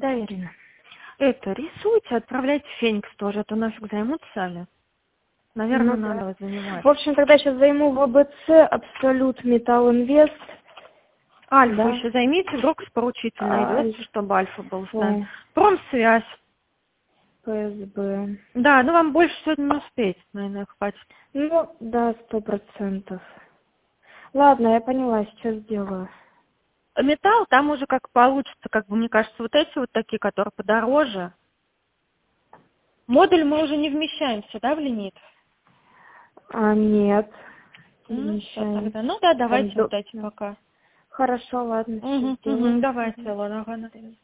Да, Ирина. Это, рисуйте, отправляйте в Феникс тоже, а то нафиг займут сами. Наверное, Ну надо да. вот занимать. В общем, тогда сейчас займу в АБЦ, Абсолют, Металл Инвест. Альфу Да. еще займите, вдруг с поручитель найдется, чтобы Альфа был с нами. Альфу, Промсвязь. ПСБ. Да, ну вам больше сегодня не успеть, наверное, хватит. Ну, да, 100%. Ладно, я поняла, сейчас сделаю. Металл, там уже как получится, как бы, мне кажется, вот эти вот такие, которые подороже. Модуль мы уже не вмещаемся, да, в лимит? Нет, Ну, всё замещаем. тогда. Ну да, Там давайте вот эти пока. Хорошо, ладно, сейчас сделаю. Давайте, ладно, ага.